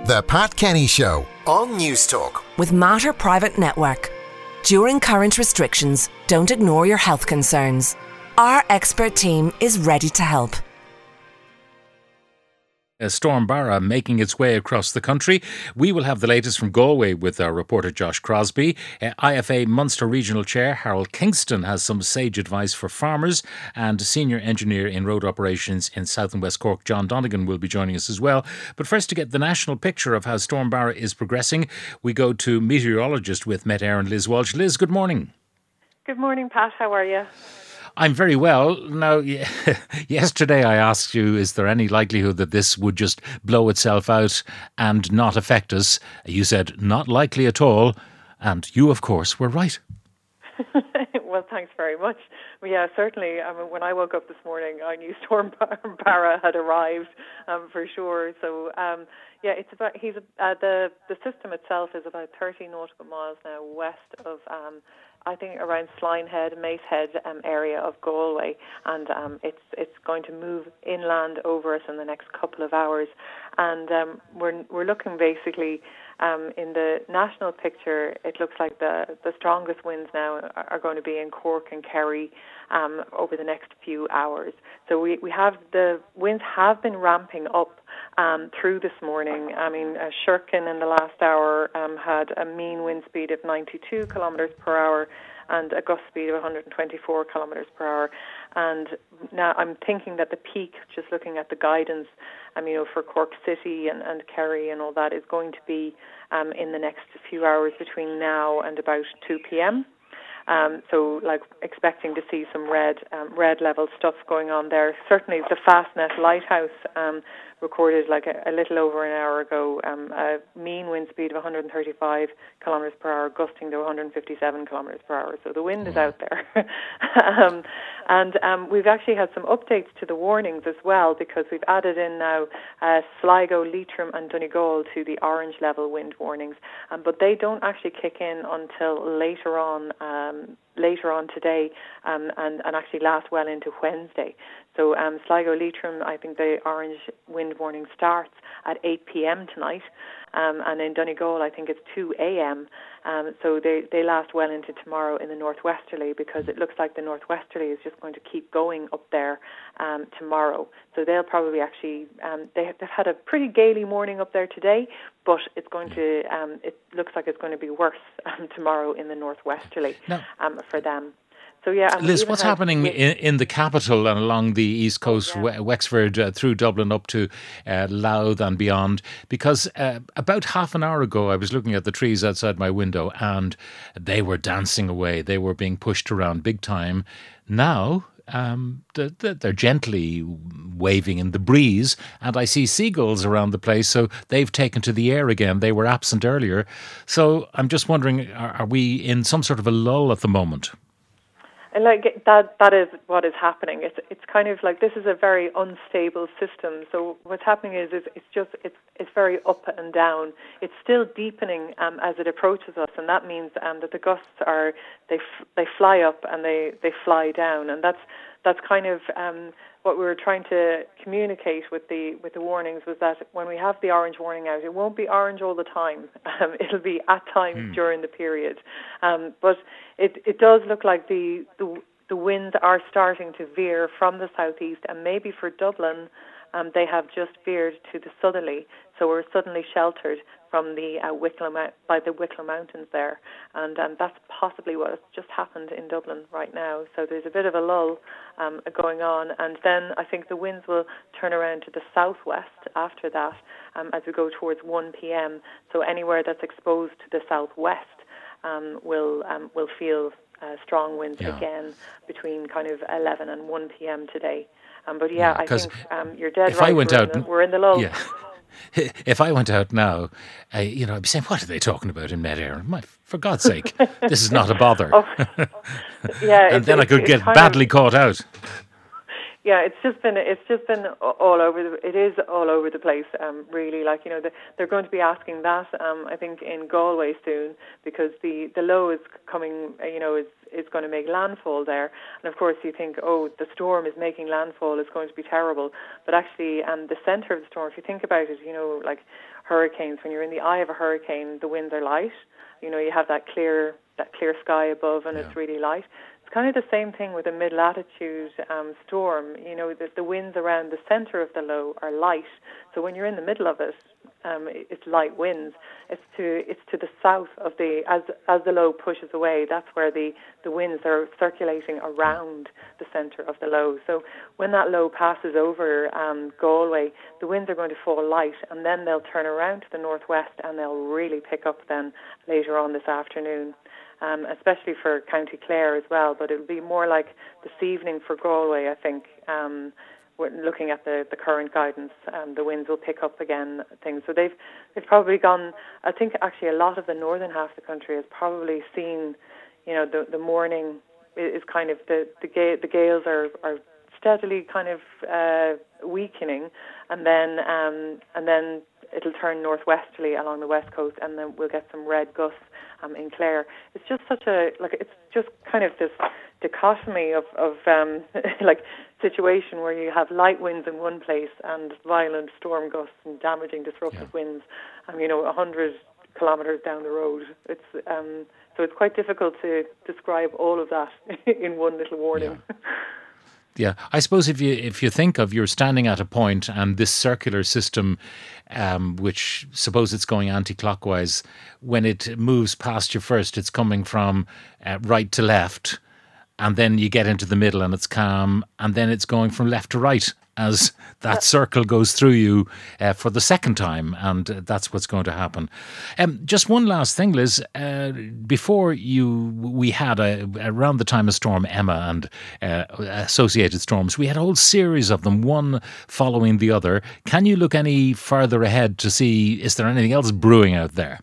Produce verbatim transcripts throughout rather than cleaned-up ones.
The Pat Kenny Show on News Talk. With Mater Private Network. During current restrictions, don't ignore your health concerns. Our expert team is ready to help. Storm Barra making its way across the country. We will have the latest from Galway with our reporter Josh Crosby. Uh, I F A Munster Regional Chair Harold Kingston has some sage advice for farmers, and Senior Engineer in Road Operations in South and West Cork, John Donegan, will be joining us as well. But first, to get the national picture of how Storm Barra is progressing, we go to meteorologist with Met Éireann, Liz Walsh. Liz, good morning. Good morning, Pat. How are you? I'm very well. Now, yesterday I asked you, is there any likelihood that this would just blow itself out and not affect us? You said, not likely at all. And you, of course, were right. Well, thanks very much. Well, yeah, certainly. I mean, when I woke up this morning, I knew Storm Barra had arrived um, for sure. So, um, yeah, it's about. He's uh, the the system itself is about thirty nautical miles now west of. Um, I think around Slinehead, Macehead um, area of Galway, and um, it's it's going to move inland over us in the next couple of hours, and um, we're we're looking basically um, in the national picture. It looks like the the strongest winds now are, are going to be in Cork and Kerry um, over the next few hours. So we we have the winds have been ramping up um, through this morning. I mean, uh, Shirkin in the last hour um, had a mean wind speed of ninety-two kilometres per hour. And a gust speed of one hundred twenty-four kilometres per hour. And now I'm thinking that the peak, just looking at the guidance, um, you know, for Cork City and, and Kerry and all that, is going to be um, in the next few hours between now and about two p.m. Um, so, like, expecting to see some red um, red level stuff going on there. Certainly, the Fastnet Lighthouse um, recorded, like a, a little over an hour ago, um, a mean wind speed of one hundred thirty-five kilometres per hour, gusting to one hundred fifty-seven kilometres per hour. So the wind is out there. um, and um, we've actually had some updates to the warnings as well, because we've added in now uh, Sligo, Leitrim and Donegal to the orange level wind warnings. Um, but they don't actually kick in until later on um, later on today um, and, and actually last well into Wednesday. So um, Sligo, Leitrim, I think the orange wind warning starts at eight p.m. tonight. Um, and in Donegal, I think it's two a.m. Um, so they, they last well into tomorrow in the northwesterly, because it looks like the northwesterly is just going to keep going up there um, tomorrow. So they'll probably actually, um, they, they've had a pretty gaily morning up there today, but it's going to, um, it looks like it's going to be worse um, tomorrow in the northwesterly um, for them. So, yeah, Liz, what's happening in, in the capital and along the east coast, oh, yeah. Wexford, uh, through Dublin up to uh, Louth and beyond? Because uh, about half an hour ago, I was looking at the trees outside my window and they were dancing away. They were being pushed around big time. Now, um, they're, they're gently waving in the breeze, and I see seagulls around the place, so they've taken to the air again. They were absent earlier. So I'm just wondering, are, are we in some sort of a lull at the moment? And like that, that is what is happening. It's it's kind of like this is a very unstable system. So what's happening is, is it's just it's it's very up and down. It's still deepening um, as it approaches us, and that means um, that the gusts are they f- they fly up and they, they fly down, and that's that's kind of um, what we were trying to communicate with the with the warnings, was that when we have the orange warning out, it won't be orange all the time. Um, it'll be at times mm. during the period, um, but it it does look like the, the the winds are starting to veer from the southeast, and maybe for Dublin, um, they have just veered to the southerly, so we're suddenly sheltered from the uh, Wicklow by the Wicklow Mountains there, and um, that's possibly what has just happened in Dublin right now. So there's a bit of a lull um, going on, and then I think the winds will turn around to the southwest after that um, as we go towards one p.m. So anywhere that's exposed to the southwest um, will um, will feel uh, strong winds yeah. again between kind of eleven and one p.m. today. Um, but yeah, yeah I think um, you're dead if right. I went we're, out, in the, we're in the lull. Yeah. If I went out now, uh, you know, I'd be saying, what are they talking about in Met Éireann? For God's sake, this is not a bother. oh, yeah, and then I could get badly of, caught out. Yeah, it's just been it's just been all over. The, it is all over the place. Um, really, like you know, the, they're going to be asking that. Um, I think in Galway soon, because the, the low is coming. You know, is is going to make landfall there. And of course, you think, oh, the storm is making landfall. It's going to be terrible. But actually, um, the centre of the storm. If you think about it, you know, like hurricanes. When you're in the eye of a hurricane, the winds are light. You know, you have that clear that clear sky above, and yeah. it's really light. It's kind of the same thing with a mid-latitude um, storm. You know, the, the winds around the centre of the low are light. So when you're in the middle of it, um, it's light winds. It's to it's to the south of the as as the low pushes away. That's where the, the winds are circulating around the centre of the low. So when that low passes over um, Galway, the winds are going to fall light, and then they'll turn around to the northwest, and they'll really pick up then later on this afternoon. Um, especially for County Clare as well, but it'll be more like this evening for Galway, I think. Um, we're looking at the, the current guidance, um, the winds will pick up again, things. So they've they've probably gone, I think actually a lot of the northern half of the country has probably seen, you know, the, the morning is kind of, the, the, ga- the gales are, are steadily kind of uh, weakening, and then um, and then it'll turn northwesterly along the west coast, and then we'll get some red gusts um, in Clare. It's just such a, like, it's just kind of this dichotomy of, of um, like, situation where you have light winds in one place and violent storm gusts and damaging, disruptive yeah. winds, um, you know, one hundred kilometres down the road. It's um, so it's quite difficult to describe all of that in one little warning. Yeah. Yeah, I suppose if you if you think of you're standing at a point and this circular system, um, which suppose it's going anti-clockwise, when it moves past you first, it's coming from uh, right to left, and then you get into the middle and it's calm, and then it's going from left to right as that circle goes through you uh, for the second time, and uh, that's what's going to happen. Um, just one last thing, Liz. Uh, before you, we had a, around the time of Storm Emma and uh, associated storms, we had a whole series of them, one following the other. Can you look any further ahead to see, is there anything else brewing out there?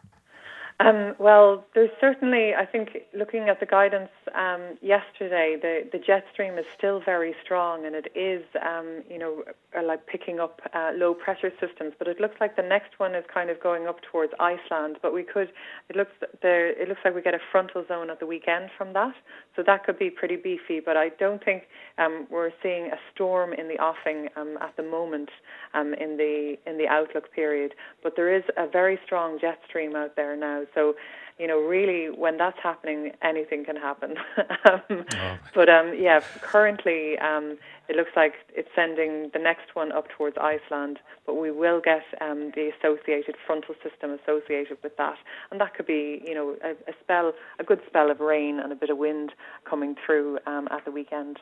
Um, well, there's certainly, I think, looking at the guidance um, yesterday, the, the jet stream is still very strong, and it is, um, you know, like picking up uh, low pressure systems. But it looks like the next one is kind of going up towards Iceland. But we could, it looks there, it looks like we get a frontal zone at the weekend from that, so that could be pretty beefy. But I don't think um, we're seeing a storm in the offing um, at the moment um, in the in the outlook period. But there is a very strong jet stream out there now. So, you know, really, when that's happening, anything can happen. um, oh. But, um, yeah, currently um, it looks like it's sending the next one up towards Iceland, but we will get um, the associated frontal system associated with that. And that could be, you know, a, a spell, a good spell of rain and a bit of wind coming through um, at the weekend.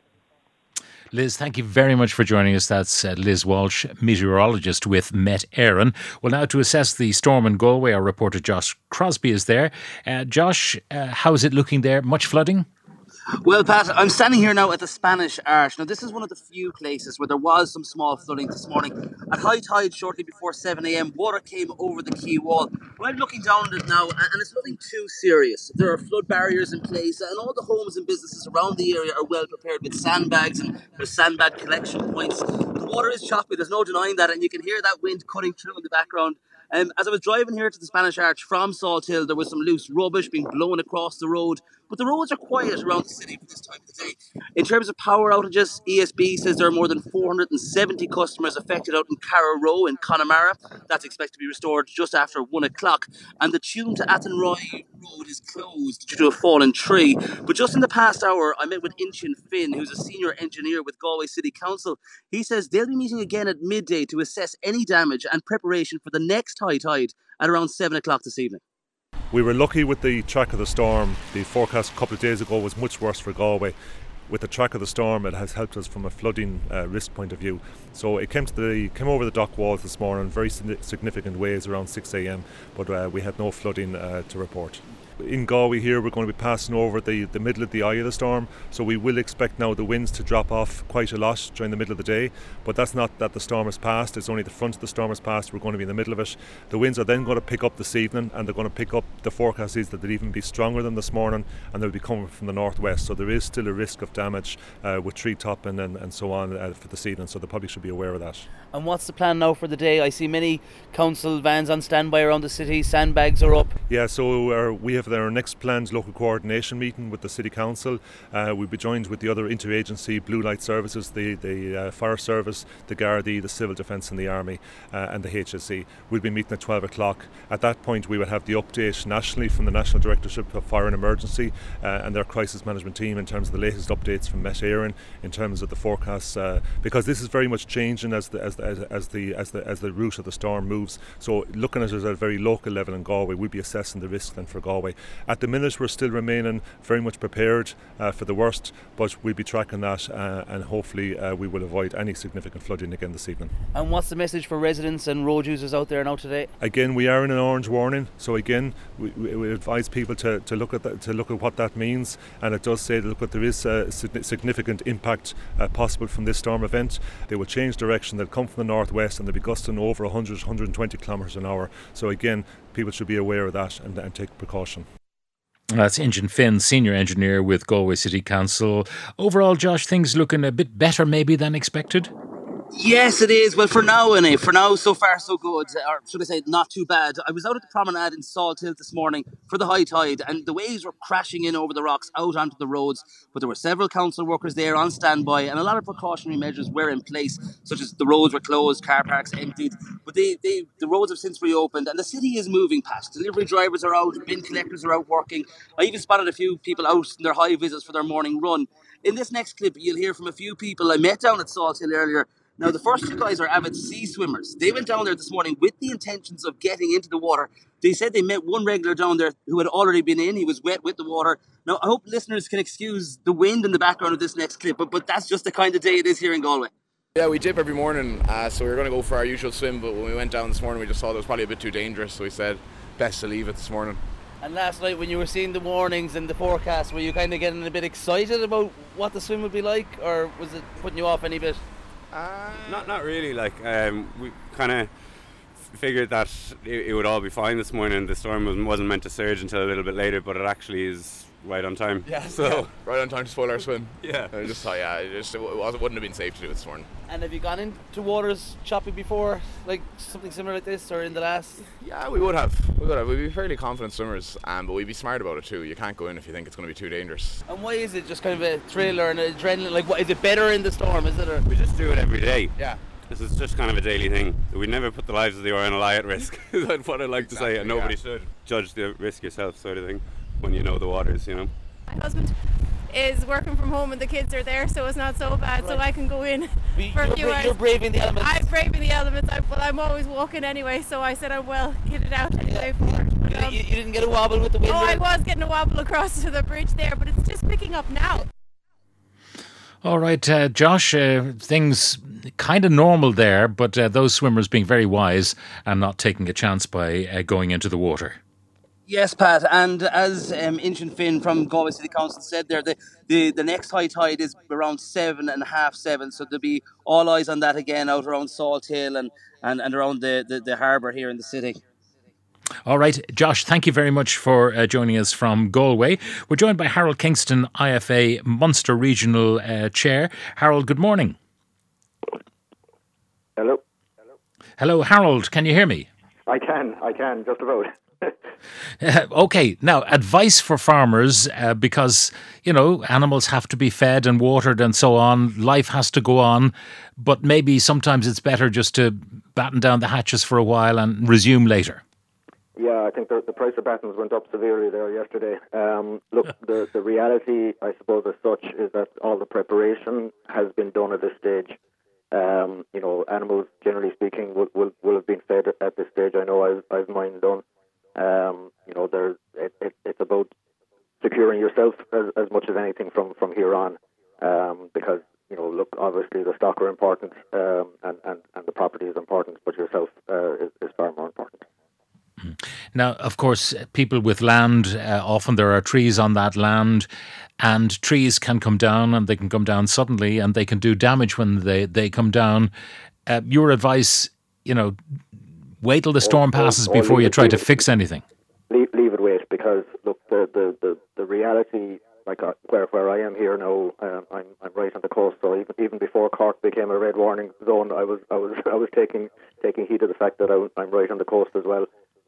Liz, thank you very much for joining us. That's uh, Liz Walsh, meteorologist with Met Éireann. Well, now to assess the storm in Galway, our reporter Josh Crosby is there. Uh, Josh, uh, how's it looking there? Much flooding? Well, Pat, I'm standing here now at the Spanish Arch. Now, this is one of the few places where there was some small flooding this morning. At high tide, shortly before seven a.m, water came over the quay wall. Well, I'm looking down at it now, and it's nothing too serious. There are flood barriers in place, and all the homes and businesses around the area are well prepared with sandbags, and there's sandbag collection points. The water is choppy, there's no denying that, and you can hear that wind cutting through in the background. Um, as I was driving here to the Spanish Arch from Salt Hill, there was some loose rubbish being blown across the road, but the roads are quiet around the city for this time of the day. In terms of power outages, E S B says there are more than four hundred seventy customers affected out in Carrow Row in Connemara. That's expected to be restored just after one o'clock. And the tune to Athenroy Road is closed due to a fallen tree. But just in the past hour, I met with Inchin Finn, who's a senior engineer with Galway City Council. He says they'll be meeting again at midday to assess any damage and preparation for the next high tide at around seven o'clock this evening. We were lucky with the track of the storm. The forecast a couple of days ago was much worse for Galway. With the track of the storm, it has helped us from a flooding uh, risk point of view. So it came to the came over the dock walls this morning in very significant waves around six a.m, but uh, we had no flooding uh, to report. In Galway here, we're going to be passing over the, the middle of the eye of the storm, so we will expect now the winds to drop off quite a lot during the middle of the day, but that's not that the storm has passed, it's only the front of the storm has passed. We're going to be in the middle of it. The winds are then going to pick up this evening, and they're going to pick up, the forecast is that they'll even be stronger than this morning, and they'll be coming from the northwest, so there is still a risk of damage uh, with tree topping and, and so on uh, for this evening, so the public should be aware of that. And what's the plan now for the day? I see many council vans on standby around the city, sandbags are up. Yeah, so uh, we have for our next planned local coordination meeting with the City Council. Uh, we'll be joined with the other interagency Blue Light Services, the, the uh, Fire Service, the Gardaí, the Civil Defence and the Army, uh, and the H S E. We'll be meeting at twelve o'clock. At that point we will have the update nationally from the National Directorship of Fire and Emergency uh, and their crisis management team in terms of the latest updates from Met Éireann in terms of the forecasts, uh, because this is very much changing as the, as, the, as, as, the, as, the, as the route of the storm moves. So looking at it at a very local level in Galway, we'll be assessing the risk then for Galway. At the minute we're still remaining very much prepared uh, for the worst, but we'll be tracking that uh, and hopefully uh, we will avoid any significant flooding again this evening. And what's the message for residents and road users out there now today? Again, we are in an orange warning, so again we, we, we advise people to, to look at that, to look at what that means, and it does say that look, that there is a significant impact uh, possible from this storm event. They will change direction, they'll come from the northwest and they'll be gusting over one hundred to one hundred twenty kilometres an hour. So again, people should be aware of that and, and take precaution. That's Injin Finn, Senior Engineer with Galway City Council. Overall, Josh, things looking a bit better maybe than expected? Yes, it is. Well, for now, anyway, for now, so far so good, or should I say not too bad. I was out at the promenade in Salt Hill this morning for the high tide, and the waves were crashing in over the rocks out onto the roads, but there were several council workers there on standby, and a lot of precautionary measures were in place, such as the roads were closed, car parks emptied, but they, they the roads have since reopened, and the city is moving past. Delivery drivers are out, bin collectors are out working. I even spotted a few people out in their high visits for their morning run. In this next clip, you'll hear from a few people I met down at Salt Hill earlier. Now, the first two guys are avid sea swimmers. They went down there this morning with the intentions of getting into the water. They said they met one regular down there who had already been in. He was wet with the water. Now, I hope listeners can excuse the wind in the background of this next clip, but, but that's just the kind of day it is here in Galway. Yeah, we dip every morning, uh, so we were going to go for our usual swim, but when we went down this morning, we just thought it was probably a bit too dangerous, so we said, best to leave it this morning. And last night, when you were seeing the warnings and the forecast, were you kind of getting a bit excited about what the swim would be like, or was it putting you off any bit? Uh, not not really. Like um, we kind of figured that it, it would all be fine this morning. The storm wasn't, wasn't meant to surge until a little bit later, but it actually is right on time. Yeah, so yeah, right on time to spoil our swim. Yeah, I just thought, yeah, it just it wasn't, wouldn't have been safe to do it this morning. And have you gone into waters shopping before, like something similar like this, or in the last? Yeah, we would have. We would have. We'd be fairly confident swimmers, um, but we'd be smart about it too. You can't go in if you think it's going to be too dangerous. And why is it just kind of a thrill or an adrenaline? Like, what is it better in the storm? Is it? Or? We just do it every day. Yeah. This is just kind of a daily thing. We never put the lives of the R N L I at risk. That's what I'd like to exactly, say, and nobody yeah. should judge the risk yourself, sort of thing, when you know the waters, you know. My husband is working from home and the kids are there, so it's not so bad, right. So I can go in but for a few bra- hours. You're braving the elements. I'm braving the elements, I, but I'm always walking anyway, so I said I'm well kitted out anyway. Yeah. For, but, um, you, you didn't get a wobble with the wind? Oh, I was getting a wobble across to the bridge there, but it's just picking up now. All right, uh, Josh, uh, things kind of normal there, but uh, those swimmers being very wise and not taking a chance by uh, going into the water. Yes, Pat, and as um, Injin Finn from Galway City Council said there, the, the, the next high tide is around seven and a half, seven, so there'll be all eyes on that again out around Salt Hill and, and, and around the, the, the harbour here in the city. All right, Josh, thank you very much for uh, joining us from Galway. We're joined by Harold Kingston, I F A Munster Regional uh, Chair. Harold, good morning. Hello. Hello, Harold, can you hear me? I can, I can, just about. Uh, okay, now advice for farmers uh, because, you know, animals have to be fed and watered and so on. Life has to go on, but maybe sometimes it's better just to batten down the hatches for a while and resume later. Yeah, I think the, the price of battens went up severely there yesterday. Um, look, the, the reality, I suppose, as such, is that all the preparation has been done at this stage. Um, you know, animals, generally speaking, will, will, will have been fed at this stage. I know I've, I've mine done. Um, you know, there's it, it, it's about securing yourself as, as much as anything from, from here on, um, because, you know, look, obviously the stock are important, um, and, and, and the property is important, but yourself uh, is, is far more important. Now, of course, people with land, uh, often there are trees on that land, and trees can come down, and they can come down suddenly, and they can do damage when they, they come down. Uh, your advice, you know, wait till the storm passes or, or before you try to fix anything. Leave, leave it wait, because look, the the, the, the reality, like uh, where where I am here now, um, I'm I'm right on the coast. So even even before Cork became a red warning zone, I was I was I was taking taking heed of the fact that I, I'm right on the coast as well.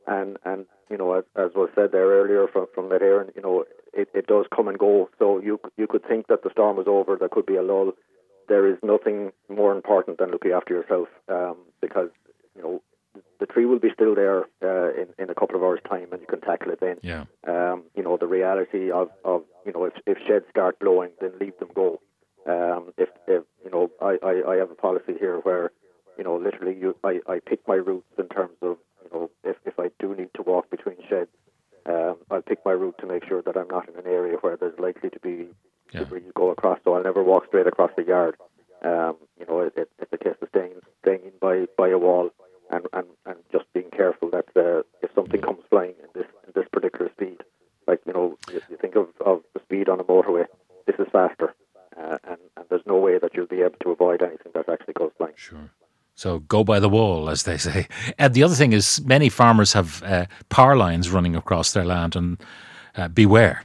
and and you know, as, as was said there earlier from from that Aaron, you know, it, it does come and go. So you you could think that the storm was over, there could be a lull. There is nothing more important than looking after yourself, um, because you know the tree will be still there uh, in in a couple of hours' time, and you can tackle it then. Yeah. Um, you know, the reality of, of you know if if sheds start blowing, then leave them go. Um, if, if you know, I, I, I have a policy here where you know literally you I, I pick my routes in terms of you know if, if I do need to walk between sheds, um, I'll pick my route to make sure that I'm not in an area where there's likely to be yeah. debris go across. So I'll never walk straight across the yard. Um, you know, it, it, it's a case of staying staying in by, by a wall and, and, and just being careful that uh, if something comes flying in this in this particular speed, like you know, you, you think of, of the speed on a motorway, this is faster, uh, and, and there's no way that you'll be able to avoid anything that actually goes flying. Sure. So go by the wall, as they say. And the other thing is, many farmers have uh, power lines running across their land, and uh, beware.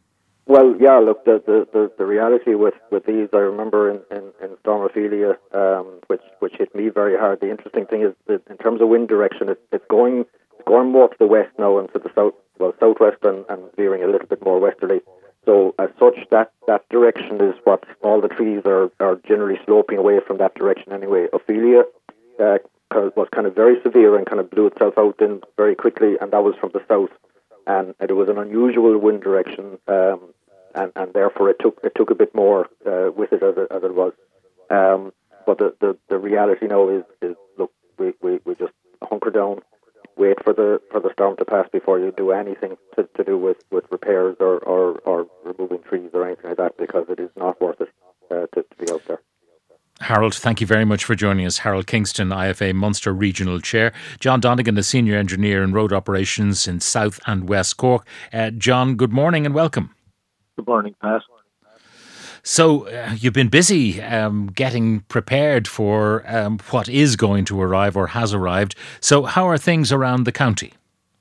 Well, yeah, look, the the, the, the reality with, with these, I remember in, in, in Storm Ophelia, um, which which hit me very hard. The interesting thing is that in terms of wind direction, it, it's going it's going more to the west now and to the south, well, southwest and, and veering a little bit more westerly. So as such, that, that direction is what all the trees are, are generally sloping away from that direction anyway. Ophelia uh, was kind of very severe and kind of blew itself out in very quickly, and that was from the south. And it was an unusual wind direction, um, and, and therefore it took it took a bit more uh, with it as it, as it was. Um, but the, the, the reality now is, is look, we, we, we just hunker down, wait for the for the storm to pass before you do anything to, to do with, with repairs or, or, or removing trees or anything like that, because it is not worth it uh, to, to be out there. Harold, thank you very much for joining us. Harold Kingston, I F A Munster Regional Chair. John Donegan, the Senior Engineer in Road Operations in South and West Cork. Uh, John, good morning and welcome. Good morning, Pat. So uh, you've been busy um, getting prepared for um, what is going to arrive or has arrived. So how are things around the county?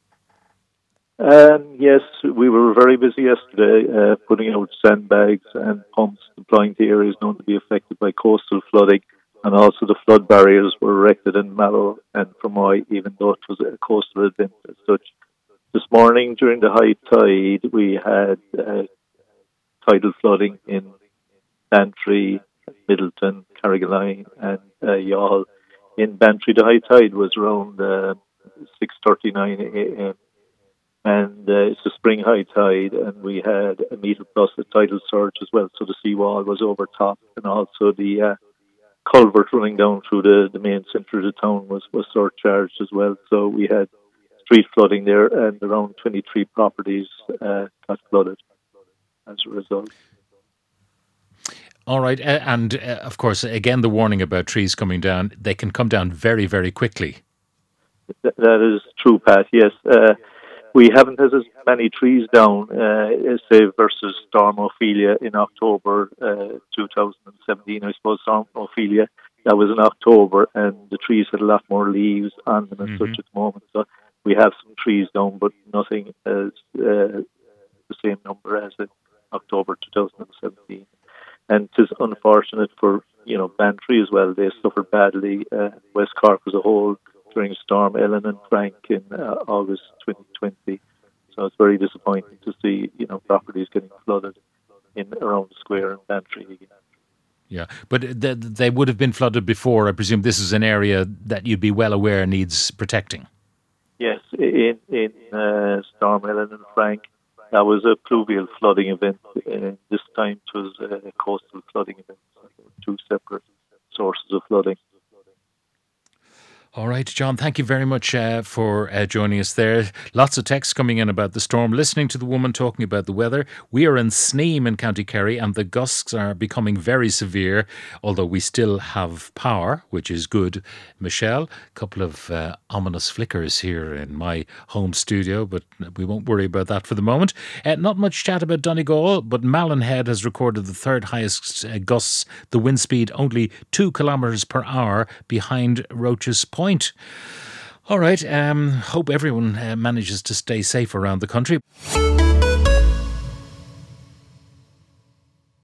Um, yes, we were very busy yesterday uh, putting out sandbags and pumps, deploying to areas known to be affected by coastal flooding, and also the flood barriers were erected in Mallow and Fermoy, even though it was a coastal event as such. This morning, during the high tide, we had uh, tidal flooding in Bantry, Middleton, Carrigaline and uh, Youghal. In Bantry, the high tide was around uh, six thirty-nine a.m. and uh, it's a spring high tide, and we had a metre plus a tidal surge as well, so the seawall was over top, and also the uh, culvert running down through the, the main centre of the town was, was surcharged as well. So we had street flooding there, and around twenty-three properties uh, got flooded as a result. All right, uh, and uh, of course, again, the warning about trees coming down, they can come down very, very quickly. Th- that is true, Pat, yes. Uh, we haven't had as many trees down, uh, say, versus Storm Ophelia in October uh, two thousand seventeen. I suppose Storm Ophelia, that was in October, and the trees had a lot more leaves on them and mm-hmm. such at the moment. So we have some trees down, but nothing as uh, the same number as in October two thousand seventeen. And it is unfortunate for, you know, Bantry as well. They suffered badly, uh, West Cork as a whole, during Storm Ellen and Frank in uh, August twenty twenty. So it's very disappointing to see, you know, properties getting flooded in around the square in Bantry again. Yeah, but th- they would have been flooded before. I presume this is an area that you'd be well aware needs protecting. Yes, in, in uh, Storm Ellen and Frank, that was a pluvial flooding event. Uh, this time it was a coastal flooding event. So two separate sources of flooding. All right, John, thank you very much uh, for uh, joining us there. Lots of texts coming in about the storm. Listening to the woman talking about the weather. We are in Sneem in County Kerry, and the gusts are becoming very severe, although we still have power, which is good. Michelle, a couple of uh, ominous flickers here in my home studio, but we won't worry about that for the moment. Uh, not much chat about Donegal, but Mallinhead has recorded the third highest uh, gusts, the wind speed only two kilometres per hour behind Roach's Point. Point. All right, um, hope everyone uh, manages to stay safe around the country.